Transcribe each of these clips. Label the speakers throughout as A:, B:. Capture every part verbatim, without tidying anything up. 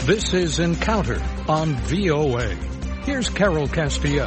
A: This is Encounter on V O A. Here's Carol Castiel.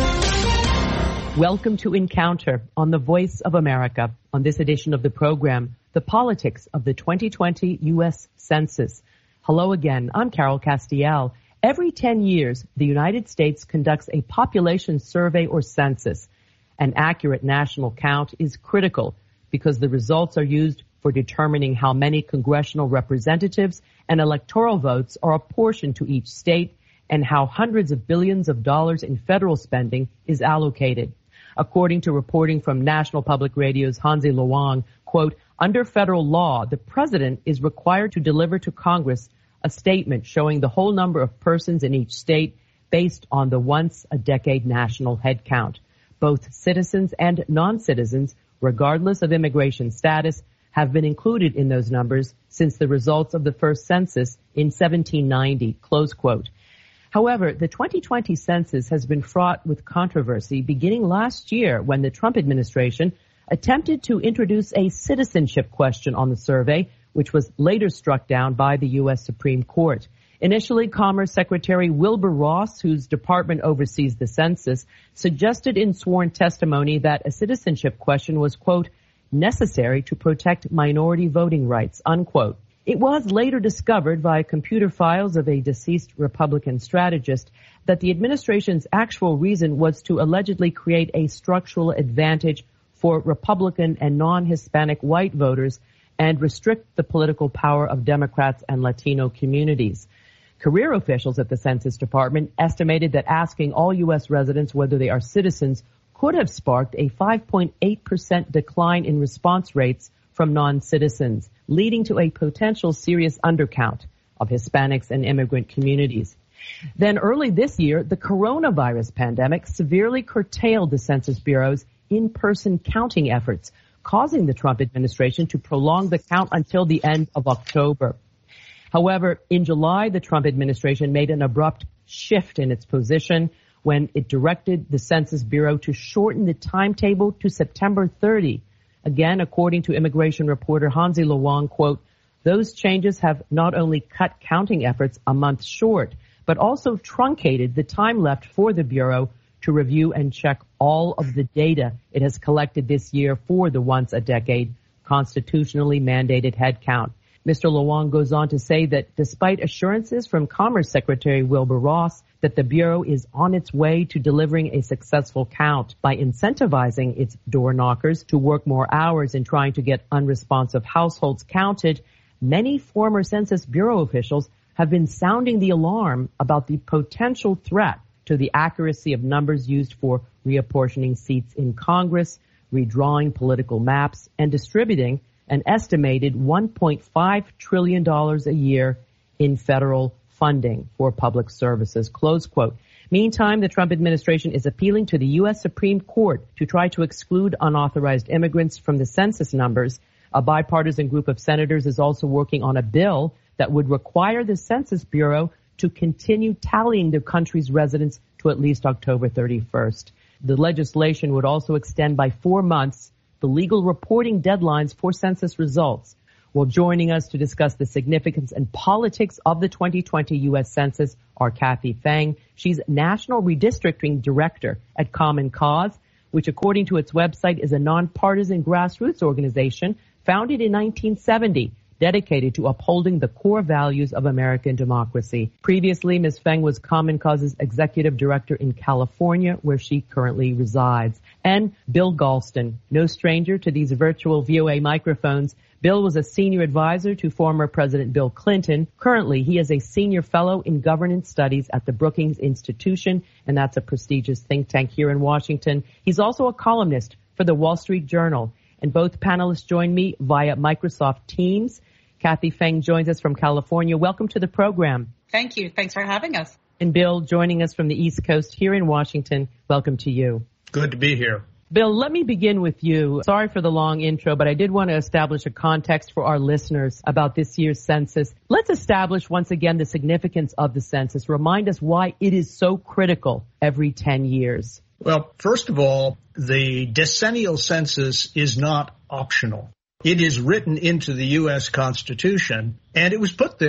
B: Welcome to Encounter on the Voice of America. On this edition of the program, the politics of the twenty twenty U S Census. Hello again, I'm Carol Castiel. Every ten years, the United States conducts a population survey or census. An accurate national count is critical because the results are used for determining how many congressional representatives and electoral votes are apportioned to each state and how hundreds of billions of dollars in federal spending is allocated. According to reporting from National Public Radio's Hansi Lo Wang, quote, under federal law, the president is required to deliver to Congress a statement showing the whole number of persons in each state based on the once-a-decade national head count. Both citizens and non-citizens, regardless of immigration status, have been included in those numbers since the results of the first census in seventeen ninety, close quote. However, the twenty twenty census has been fraught with controversy beginning last year when the Trump administration attempted to introduce a citizenship question on the survey, which was later struck down by the U S Supreme Court. Initially, Commerce Secretary Wilbur Ross, whose department oversees the census, suggested in sworn testimony that a citizenship question was, quote, necessary to protect minority voting rights, unquote. It was later discovered via computer files of a deceased Republican strategist that the administration's actual reason was to allegedly create a structural advantage for Republican and non-Hispanic white voters and restrict the political power of Democrats and Latino communities. Career officials at the Census Department estimated that asking all U S residents whether they are citizens could have sparked a five point eight percent decline in response rates from non-citizens, leading to a potential serious undercount of Hispanics and immigrant communities. Then early this year, the coronavirus pandemic severely curtailed the Census Bureau's in-person counting efforts, causing the Trump administration to prolong the count until the end of October. However, in July, the Trump administration made an abrupt shift in its position when it directed the Census Bureau to shorten the timetable to September thirtieth. Again, according to immigration reporter Hansi Lo Wang, quote, those changes have not only cut counting efforts a month short, but also truncated the time left for the Bureau to review and check all of the data it has collected this year for the once-a-decade constitutionally mandated head count. Mister Lo Wang goes on to say that despite assurances from Commerce Secretary Wilbur Ross that the Bureau is on its way to delivering a successful count by incentivizing its door knockers to work more hours in trying to get unresponsive households counted, many former Census Bureau officials have been sounding the alarm about the potential threat to the accuracy of numbers used for reapportioning seats in Congress, redrawing political maps, and distributing an estimated one point five trillion dollars a year in federal funding for public services, close quote. Meantime, the Trump administration is appealing to the U S Supreme Court to try to exclude unauthorized immigrants from the census numbers. A bipartisan group of senators is also working on a bill that would require the Census Bureau to continue tallying the country's residents to at least October thirty-first. The legislation would also extend by four months the legal reporting deadlines for census results. Well, joining us to discuss the significance and politics of the twenty twenty U S Census are Kathy Fang. She's National Redistricting Director at Common Cause, which according to its website is a nonpartisan grassroots organization founded in nineteen seventy, dedicated to upholding the core values of American democracy. Previously, Miz Feng was Common Cause's Executive Director in California, where she currently resides. And Bill Galston, no stranger to these virtual V O A microphones. Bill was a senior advisor to former President Bill Clinton. Currently, he is a senior fellow in governance studies at the Brookings Institution, and that's a prestigious think tank here in Washington. He's also a columnist for the Wall Street Journal. And both panelists join me via Microsoft Teams. Kathy Fang joins us from California. Welcome to the program.
C: Thank you. Thanks for having us.
B: And Bill joining us from the East Coast here in Washington. Welcome to you.
D: Good to be here.
B: Bill, let me begin with you. Sorry for the long intro, but I did want to establish a context for our listeners about this year's census. Let's establish once again the significance of the census. Remind us why it is so critical every ten years.
D: Well, first of all, the decennial census is not optional. It is written into the U S Constitution, and it was put there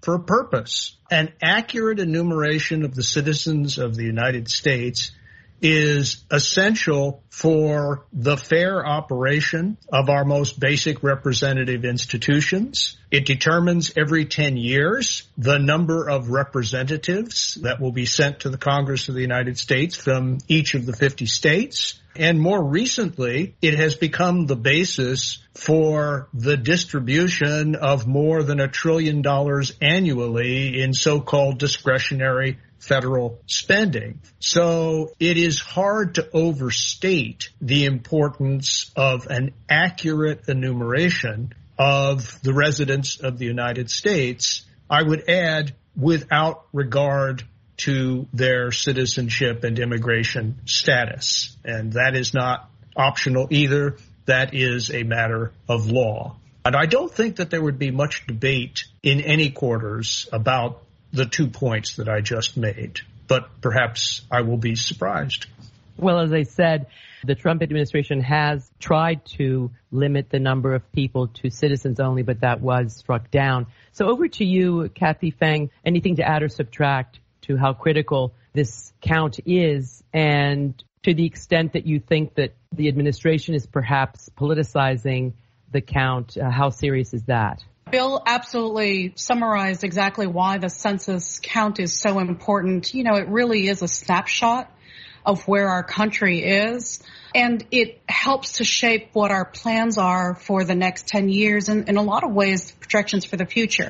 D: for a purpose. An accurate enumeration of the citizens of the United States is essential for the fair operation of our most basic representative institutions. It determines every ten years the number of representatives that will be sent to the Congress of the United States from each of the fifty states. And more recently, it has become the basis for the distribution of more than a trillion dollars annually in so-called discretionary federal spending. So it is hard to overstate the importance of an accurate enumeration of the residents of the United States. I would add, without regard to their citizenship and immigration status. And that is not optional either. That is a matter of law. And I don't think that there would be much debate in any quarters about the two points that I just made, but perhaps I will be surprised.
B: Well, as I said, the Trump administration has tried to limit the number of people to citizens only, but that was struck down. So over to you, Kathy Fang, anything to add or subtract to how critical this count is, and to the extent that you think that the administration is perhaps politicizing the count, uh, how serious is that?
C: Bill absolutely summarized exactly why the census count is so important. You know, it really is a snapshot of where our country is, and it helps to shape what our plans are for the next ten years, and in a lot of ways, projections for the future.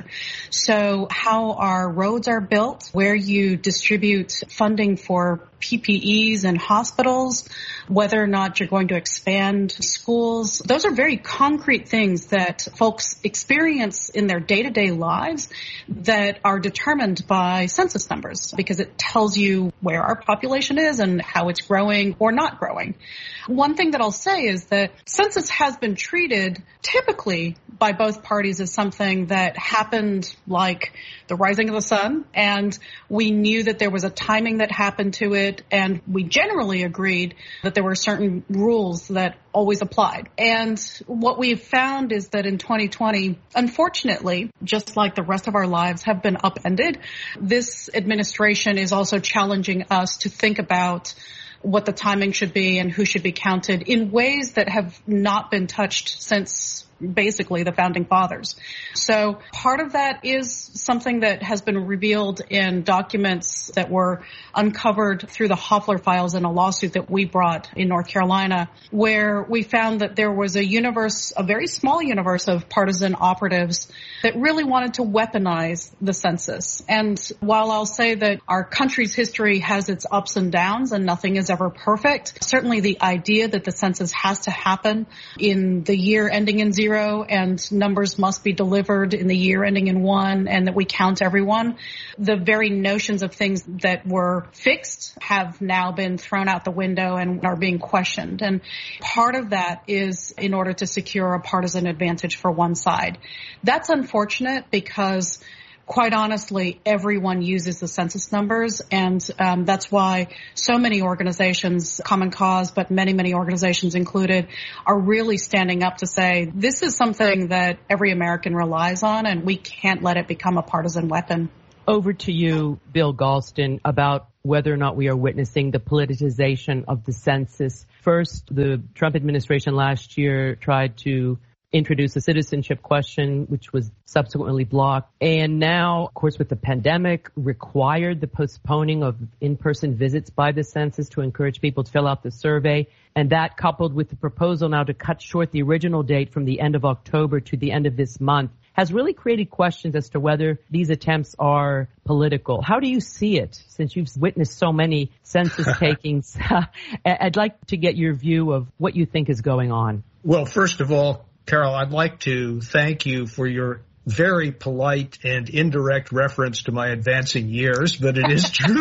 C: So how our roads are built, where you distribute funding for P P Es and hospitals, whether or not you're going to expand schools. Those are very concrete things that folks experience in their day-to-day lives that are determined by census numbers, because it tells you where our population is and how it's growing or not growing. One thing that I'll say is that census has been treated typically by both parties as something that happened like the rising of the sun, and we knew that there was a timing that happened to it, and we generally agreed that there were certain rules that always applied. And what we've found is that in twenty twenty, unfortunately, just like the rest of our lives have been upended, this administration is also challenging us to think about what the timing should be and who should be counted in ways that have not been touched since basically the founding fathers. So part of that is something that has been revealed in documents that were uncovered through the Hoffler files in a lawsuit that we brought in North Carolina, where we found that there was a universe, a very small universe of partisan operatives that really wanted to weaponize the census. And while I'll say that our country's history has its ups and downs and nothing is ever perfect, certainly the idea that the census has to happen in the year ending in zero and numbers must be delivered in the year ending in one, and that we count everyone, the very notions of things that were fixed have now been thrown out the window and are being questioned. And part of that is in order to secure a partisan advantage for one side. That's unfortunate because, quite honestly, everyone uses the census numbers, and um, that's why so many organizations, Common Cause, but many, many organizations included, are really standing up to say this is something that every American relies on, and we can't let it become a partisan weapon.
B: Over to you, Bill Galston, about whether or not we are witnessing the politicization of the census. First, the Trump administration last year tried to introduce a citizenship question, which was subsequently blocked. And now, of course, with the pandemic, required the postponing of in-person visits by the census to encourage people to fill out the survey. And that, coupled with the proposal now to cut short the original date from the end of October to the end of this month, has really created questions as to whether these attempts are political. How do you see it, since you've witnessed so many census takings? I'd like to get your view of what you think is going on.
D: Well, first of all, Carol, I'd like to thank you for your very polite and indirect reference to my advancing years, but it is true.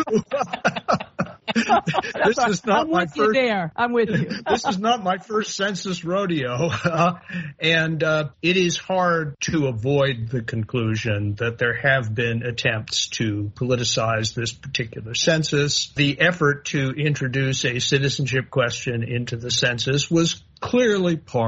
D: This is not
B: I'm
D: my
B: with
D: first.
B: You there. I'm with you.
D: This is not my first census rodeo, uh, and uh, it is hard to avoid the conclusion that there have been attempts to politicize this particular census. The effort to introduce a citizenship question into the census was clearly part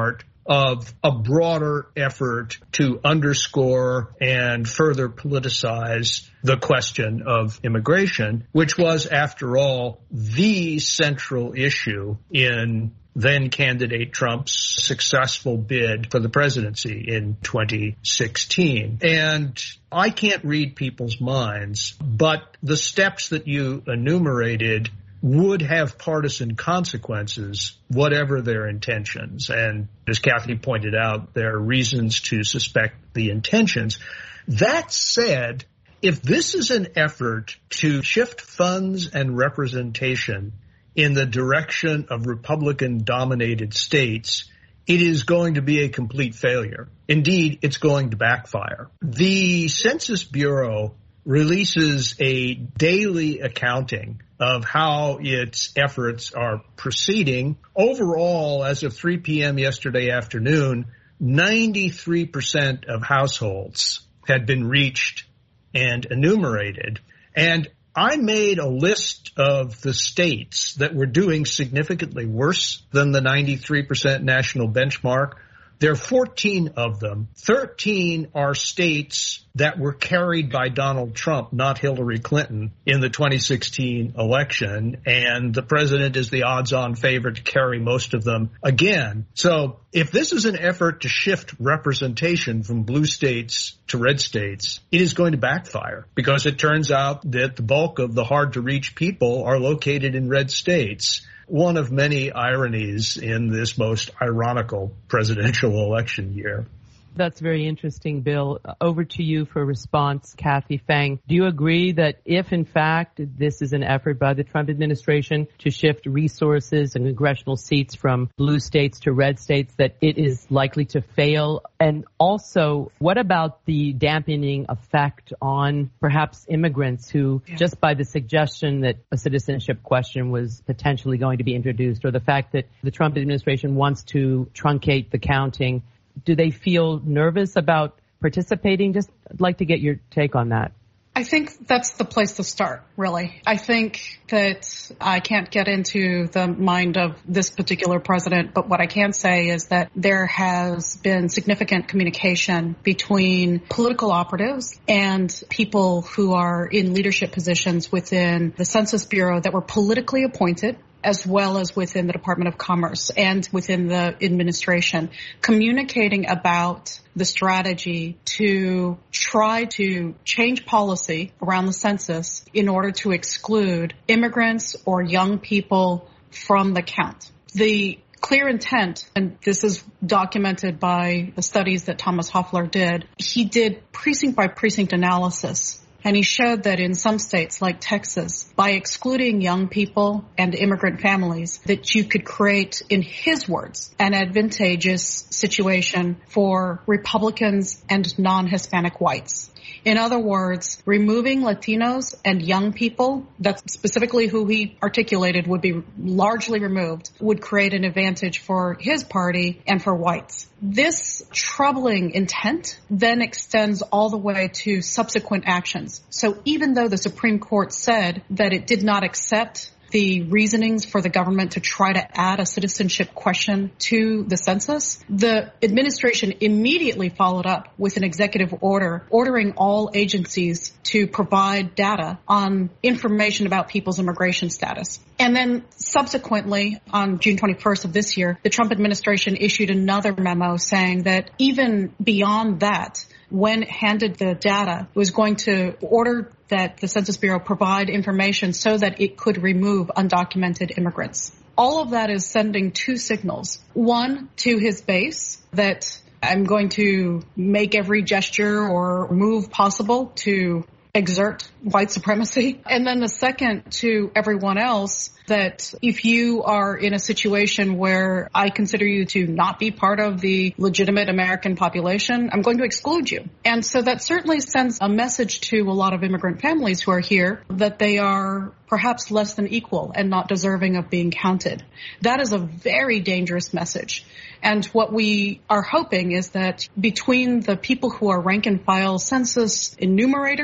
D: of a broader effort to underscore and further politicize the question of immigration, which was, after all, the central issue in then-candidate Trump's successful bid for the presidency in twenty sixteen. And I can't read people's minds, but the steps that you enumerated would have partisan consequences, whatever their intentions. And as Kathy pointed out, there are reasons to suspect the intentions. That said, if this is an effort to shift funds and representation in the direction of Republican-dominated states, it is going to be a complete failure. Indeed, it's going to backfire. The Census Bureau releases a daily accounting of how its efforts are proceeding. Overall, as of three p.m. yesterday afternoon, ninety-three percent of households had been reached and enumerated. And I made a list of the states that were doing significantly worse than the ninety-three percent national benchmark. There are fourteen of them. thirteen are states that were carried by Donald Trump, not Hillary Clinton, in the twenty sixteen election. And the president is the odds-on favorite to carry most of them again. So if this is an effort to shift representation from blue states to red states, it is going to backfire, because it turns out that the bulk of the hard-to-reach people are located in red states. One of many ironies in this most ironical presidential election year.
B: That's very interesting, Bill. Over to you for a response, Kathy Fang. Do you agree that if, in fact, this is an effort by the Trump administration to shift resources and congressional seats from blue states to red states, that it is likely to fail? And also, what about the dampening effect on perhaps immigrants who, yeah. just by the suggestion that a citizenship question was potentially going to be introduced, or the fact that the Trump administration wants to truncate the counting, do they feel nervous about participating? Just I'd like to get your take on that.
C: I think that's the place to start, really. I think that I can't get into the mind of this particular president, but what I can say is that there has been significant communication between political operatives and people who are in leadership positions within the Census Bureau that were politically appointed, as well as within the Department of Commerce and within the administration, communicating about the strategy to try to change policy around the census in order to exclude immigrants or young people from the count. The clear intent, and this is documented by the studies that Thomas Hofeller did, he did precinct by precinct analysis. And he showed that in some states like Texas, by excluding young people and immigrant families, that you could create, in his words, an advantageous situation for Republicans and non-Hispanic whites. In other words, removing Latinos and young people, that's specifically who he articulated would be largely removed, would create an advantage for his party and for whites. This troubling intent then extends all the way to subsequent actions. So even though the Supreme Court said that it did not accept the reasonings for the government to try to add a citizenship question to the census, the administration immediately followed up with an executive order ordering all agencies to provide data on information about people's immigration status. And then subsequently, on June twenty-first of this year, the Trump administration issued another memo saying that even beyond that, when handed the data, it was going to order that the Census Bureau provide information so that it could remove undocumented immigrants. All of that is sending two signals. One, to his base, that I'm going to make every gesture or move possible to exert white supremacy. And then the second, to everyone else, that if you are in a situation where I consider you to not be part of the legitimate American population, I'm going to exclude you. And so that certainly sends a message to a lot of immigrant families who are here that they are perhaps less than equal and not deserving of being counted. That is a very dangerous message. And what we are hoping is that between the people who are rank and file census enumerators to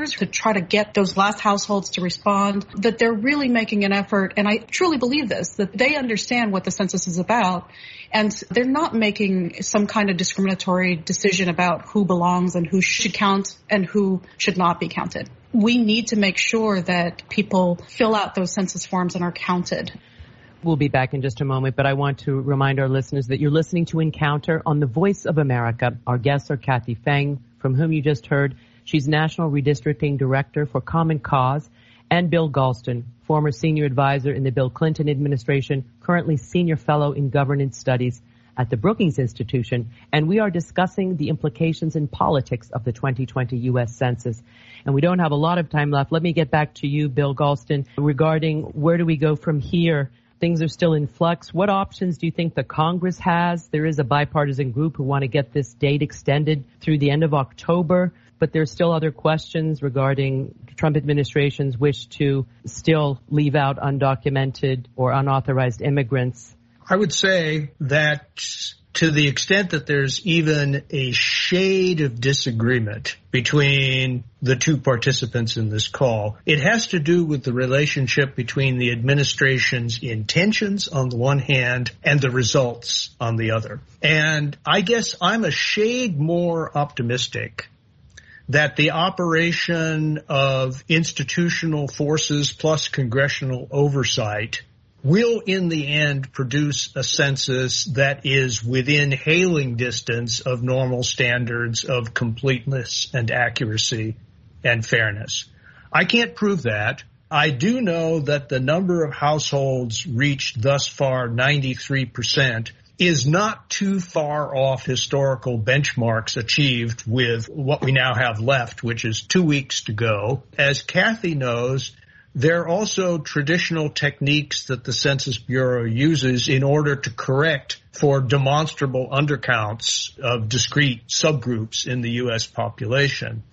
C: try to get those last households to respond, that they're really making an effort, and I truly believe this, that they understand what the census is about, and they're not making some kind of discriminatory decision about who belongs and who should count and who should not be counted. We need to make sure that people fill out those census forms and are counted.
B: We'll be back in just a moment, but I want to remind our listeners that you're listening to Encounter on the Voice of America. Our guests are Kathy Fang, from whom you just heard. She's National Redistricting Director for Common Cause, and Bill Galston, former senior advisor in the Bill Clinton administration, currently senior fellow in governance studies at the Brookings Institution, and we are discussing the implications in politics of the twenty twenty U S Census. And we don't have a lot of time left. Let me get back to you, Bill Galston, regarding where do we go from here? Things are still in flux. What options do you think the Congress has? There is a bipartisan group who want to get this date extended through the end of October, but there's still other questions regarding the Trump administration's wish to still leave out undocumented or unauthorized immigrants.
D: I would say that to the extent that there's even a shade of disagreement between the two participants in this call, it has to do with the relationship between the administration's intentions on the one hand and the results on the other. And I guess I'm a shade more optimistic that the operation of institutional forces plus congressional oversight will in the end produce a census that is within hailing distance of normal standards of completeness and accuracy and fairness. I can't prove that. I do know that the number of households reached thus far, ninety-three percent, is not too far off historical benchmarks achieved with what we now have left, which is two weeks to go. As Kathy knows, there are also traditional techniques that the Census Bureau uses in order to correct for demonstrable undercounts of discrete subgroups in the U S population.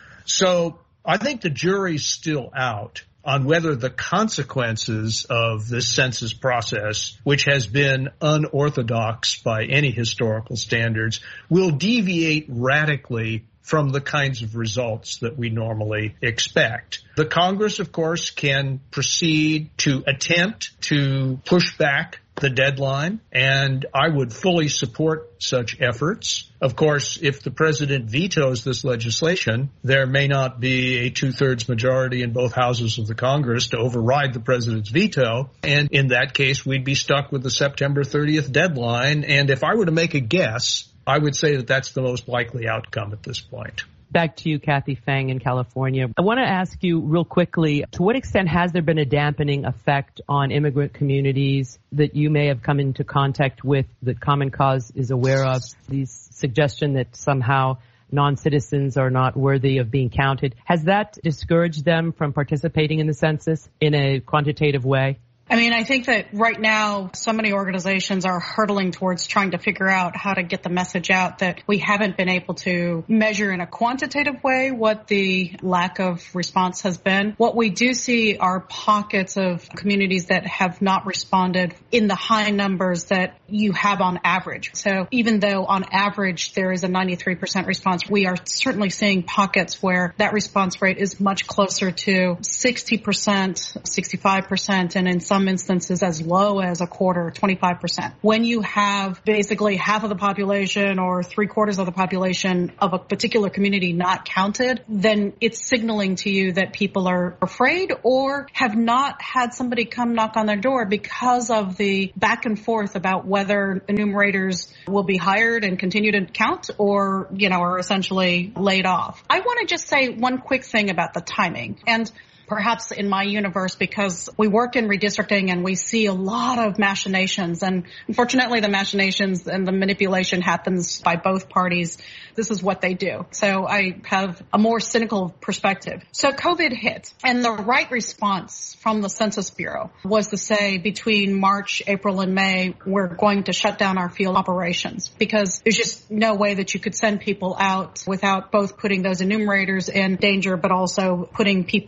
D: So I think the jury's still out on whether the consequences of this census process, which has been unorthodox by any historical standards, will deviate radically from the kinds of results that we normally expect. The Congress, of course, can proceed to attempt to push back the deadline, and I would fully support such efforts. Of course, if the president vetoes this legislation, there may not be a two-thirds majority in both houses of the Congress to override the president's veto, and in that case, we'd be stuck with the September thirtieth deadline, and if I were to make a guess, I would say that that's the most likely outcome at this point.
B: Back to you, Kathy Fang in California. I want to ask you real quickly, to what extent has there been a dampening effect on immigrant communities that you may have come into contact with that Common Cause is aware of? The suggestion that somehow non-citizens are not worthy of being counted. Has that discouraged them from participating in the census in a quantitative way?
C: I mean, I think that right now so many organizations are hurtling towards trying to figure out how to get the message out that we haven't been able to measure in a quantitative way what the lack of response has been. What we do see are pockets of communities that have not responded in the high numbers that you have on average. So even though on average there is a ninety-three percent response, we are certainly seeing pockets where that response rate is much closer to sixty percent, sixty-five percent, and in some instances as low as a quarter, twenty-five percent. When you have basically half of the population or three quarters of the population of a particular community not counted, then it's signaling to you that people are afraid or have not had somebody come knock on their door because of the back and forth about whether enumerators will be hired and continue to count or, you know, are essentially laid off. I want to just say one quick thing about the timing. And perhaps in my universe, because we work in redistricting and we see a lot of machinations. And unfortunately, the machinations and the manipulation happens by both parties. This is what they do. So I have a more cynical perspective. So COVID hit, and the right response from the Census Bureau was to say between March, April, and May, we're going to shut down our field operations because there's just no way that you could send people out without both putting those enumerators in danger, but also putting people who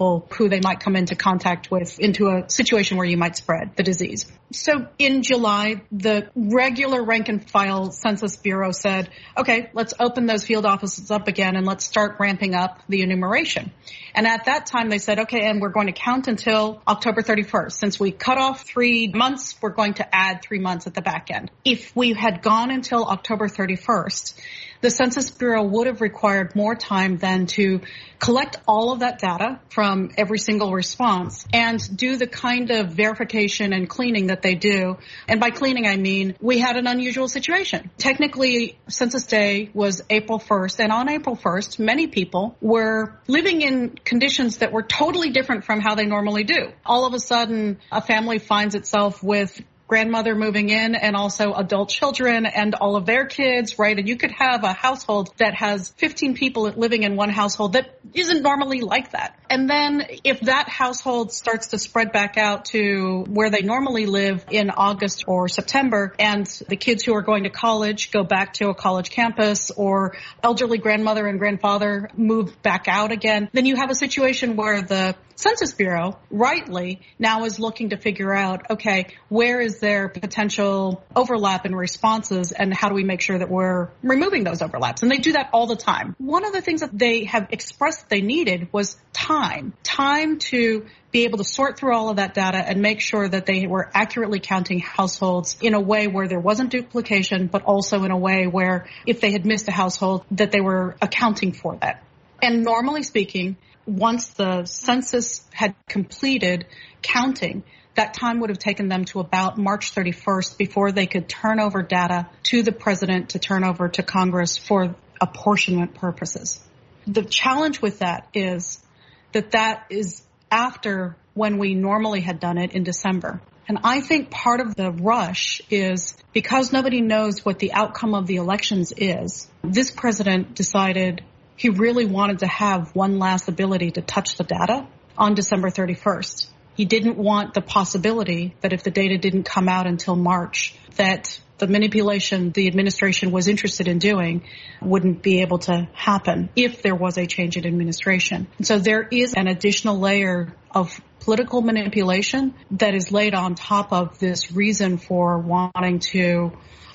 C: they might come into contact with, into a situation where you might spread the disease. So in July, the regular rank and file Census Bureau said, okay, let's open those field offices up again and let's start ramping up the enumeration. And at that time they said, okay, and we're going to count until October thirty-first. Since we cut off three months, we're going to add three months at the back end. If we had gone until October thirty-first, the Census Bureau would have required more time than to collect all of that data from every single response and do the kind of verification and cleaning that they do. And by cleaning, I mean we had an unusual situation. Technically, Census Day was April first, and on April first, many people were living in conditions that were totally different from how they normally do. All of a sudden, a family finds itself with grandmother moving in and also adult children and all of their kids, right? And you could have a household that has fifteen people living in one household that isn't normally like that. And then if that household starts to spread back out to where they normally live in August or September, and the kids who are going to college go back to a college campus, or elderly grandmother and grandfather move back out again, then you have a situation where the Census Bureau, rightly, now is looking to figure out, okay, where is there potential overlap in responses and how do we make sure that we're removing those overlaps? And they do that all the time. One of the things that they have expressed they needed was time. Time to be able to sort through all of that data and make sure that they were accurately counting households in a way where there wasn't duplication, but also in a way where if they had missed a household, that they were accounting for that. And normally speaking, once the census had completed counting, that time would have taken them to about March thirty-first before they could turn over data to the president to turn over to Congress for apportionment purposes. The challenge with that is that that is after when we normally had done it in December. And I think part of the rush is because nobody knows what the outcome of the elections is, this president decided he really wanted to have one last ability to touch the data on December thirty-first. He didn't want the possibility that if the data didn't come out until March, that the manipulation the administration was interested in doing wouldn't be able to happen if there was a change in administration. And so there is an additional layer of political manipulation that is laid on top of this reason for wanting to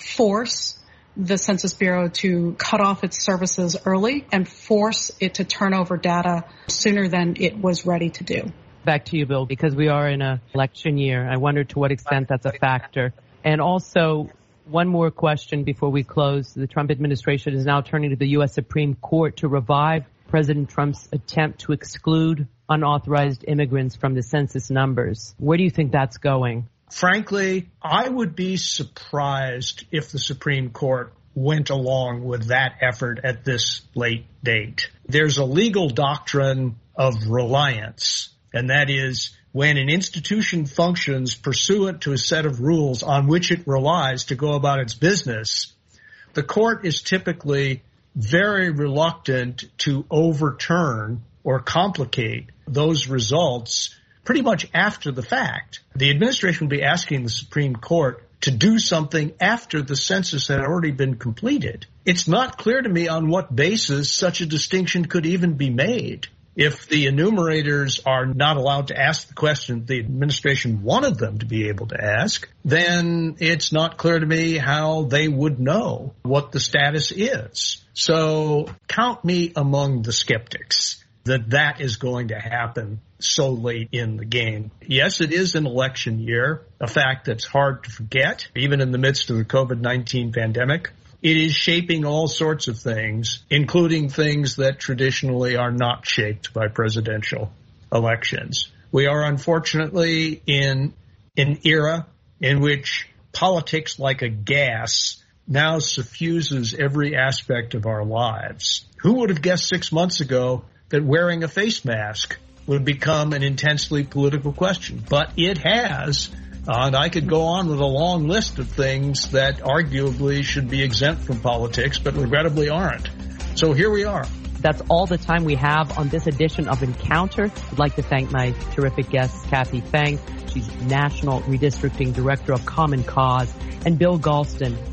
C: force the Census Bureau to cut off its services early and force it to turn over data sooner than it was ready to do.
B: Back to you, Bill, because we are in an election year. I wonder to what extent that's a factor. And also, one more question before we close. The Trump administration is now turning to the U S Supreme Court to revive President Trump's attempt to exclude unauthorized immigrants from the census numbers. Where do you think that's going?
D: Frankly, I would be surprised if the Supreme Court went along with that effort at this late date. There's a legal doctrine of reliance, and that is when an institution functions pursuant to a set of rules on which it relies to go about its business, the court is typically very reluctant to overturn or complicate those results pretty much after the fact. The administration would be asking the Supreme Court to do something after the census had already been completed. It's not clear to me on what basis such a distinction could even be made. If the enumerators are not allowed to ask the question the administration wanted them to be able to ask, then it's not clear to me how they would know what the status is. So count me among the skeptics that that is going to happen so late in the game. Yes, it is an election year, a fact that's hard to forget, even in the midst of the COVID nineteen pandemic. It is shaping all sorts of things, including things that traditionally are not shaped by presidential elections. We are unfortunately in an era in which politics, like a gas, now suffuses every aspect of our lives. Who would have guessed six months ago that wearing a face mask would become an intensely political question? But it has. Uh, and I could go on with a long list of things that arguably should be exempt from politics, but regrettably aren't. So here we are.
B: That's all the time we have on this edition of Encounter. I'd like to thank my terrific guests, Kathy Fang. She's National Redistricting Director of Common Cause, and Bill Galston,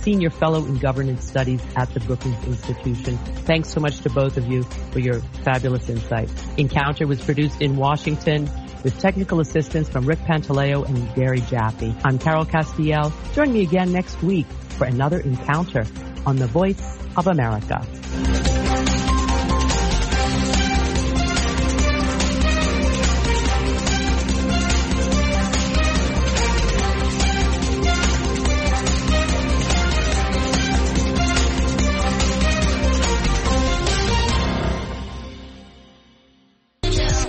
B: Senior Fellow in Governance Studies at the Brookings Institution. Thanks so much to both of you for your fabulous insight. Encounter was produced in Washington with technical assistance from Rick Pantaleo and Gary Jaffe. I'm Carol Castiel. Join me again next week for another Encounter on the Voice of America.